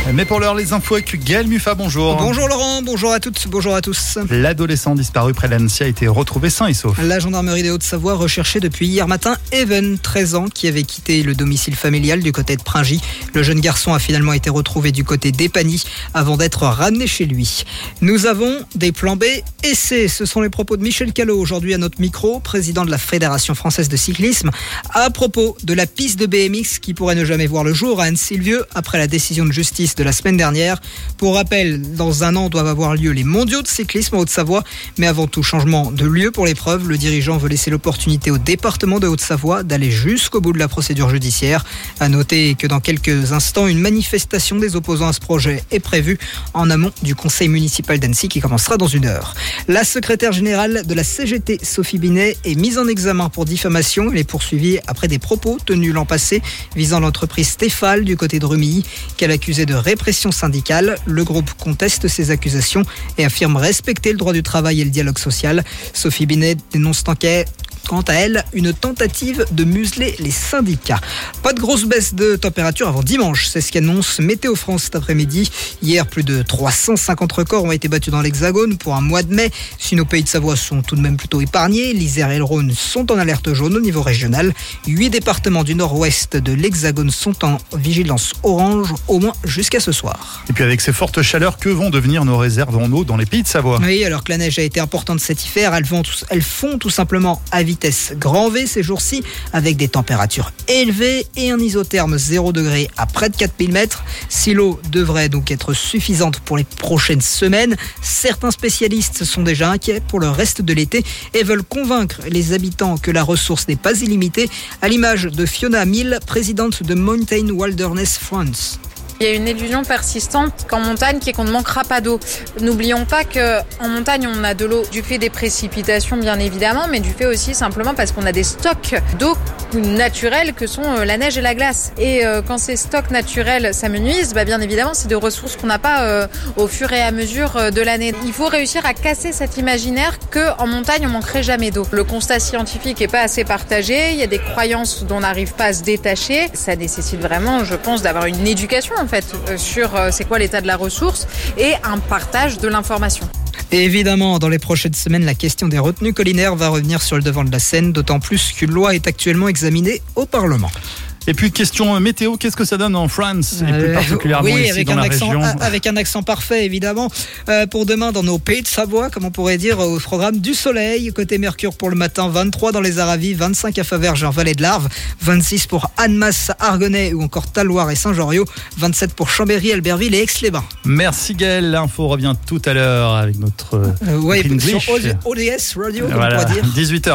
Mais pour l'heure, les infos avec Gaël Muffat, bonjour. Bonjour Laurent, bonjour à toutes, bonjour à tous. L'adolescent disparu près d'Annecy a été retrouvé sain et sauf. La gendarmerie des Hauts-de-Savoie recherchait depuis hier matin Even, 13 ans, qui avait quitté le domicile familial du côté de Pringy. Le jeune garçon a finalement été retrouvé du côté d'Épagny avant d'être ramené chez lui. Nous avons des plans B et C. Ce sont les propos de Michel Callot aujourd'hui à notre micro, président de la Fédération française de cyclisme, à propos de la piste de BMX qui pourrait ne jamais voir le jour à Anne-Sylvieux après la décision de justice de la semaine dernière. Pour rappel, dans un an doivent avoir lieu les mondiaux de cyclisme en Haute-Savoie, mais avant tout changement de lieu pour l'épreuve, le dirigeant veut laisser l'opportunité au département de Haute-Savoie d'aller jusqu'au bout de la procédure judiciaire. À noter que dans quelques instants, une manifestation des opposants à ce projet est prévue en amont du conseil municipal d'Annecy qui commencera dans 1 heure. La secrétaire générale de la CGT, Sophie Binet, est mise en examen pour diffamation. Elle est poursuivie après des propos tenus l'an passé visant l'entreprise Stéphal du côté de Rumilly qu'elle accusait de répression syndicale. Le groupe conteste ces accusations et affirme respecter le droit du travail et le dialogue social. Sophie Binet dénonce quant à elle, une tentative de museler les syndicats. Pas de grosse baisse de température avant dimanche, c'est ce qu'annonce Météo France cet après-midi. Hier, plus de 350 records ont été battus dans l'Hexagone pour un mois de mai. Si nos pays de Savoie sont tout de même plutôt épargnés, l'Isère et le Rhône sont en alerte jaune au niveau régional. 8 départements du nord-ouest de l'Hexagone sont en vigilance orange, au moins jusqu'à ce soir. Et puis avec ces fortes chaleurs, que vont devenir nos réserves en eau dans les pays de Savoie ? Oui, alors que la neige a été importante cet hiver, elles font tout simplement à vitesse grand V ces jours-ci, avec des températures élevées et un isotherme 0 degré à près de 4000 mètres. Si l'eau devrait donc être suffisante pour les prochaines semaines, certains spécialistes sont déjà inquiets pour le reste de l'été et veulent convaincre les habitants que la ressource n'est pas illimitée, à l'image de Fiona Mill, présidente de Mountain Wilderness France. Il y a une illusion persistante qu'en montagne qui est qu'on ne manquera pas d'eau. N'oublions pas qu'en montagne, on a de l'eau du fait des précipitations, bien évidemment, mais du fait aussi simplement parce qu'on a des stocks d'eau naturels que sont la neige et la glace. Et quand ces stocks naturels s'amenuisent, bien évidemment, c'est des ressources qu'on n'a pas au fur et à mesure de l'année. Il faut réussir à casser cet imaginaire qu'en montagne, on manquerait jamais d'eau. Le constat scientifique n'est pas assez partagé. Il y a des croyances dont on n'arrive pas à se détacher. Ça nécessite vraiment, je pense, d'avoir une éducation sur c'est quoi l'état de la ressource et un partage de l'information. Et évidemment, dans les prochaines semaines, la question des retenues collinaires va revenir sur le devant de la scène, d'autant plus qu'une loi est actuellement examinée au Parlement. Et puis question météo, qu'est-ce que ça donne en France et plus particulièrement ici dans la région ? Avec un accent parfait évidemment. Pour demain dans nos pays de Savoie, comme on pourrait dire, au programme du soleil. Côté Mercure pour le matin, 23 dans les Aravis, 25 à Faverges en Vallée de l'Arve, 26 pour Annemasse, Argonay ou encore Talloires et Saint-Joriot, 27 pour Chambéry, Albertville et Aix-les-Bains. Merci Gaël, l'info revient tout à l'heure avec notre sur ODS Radio, voilà, on pourrait dire. 18h.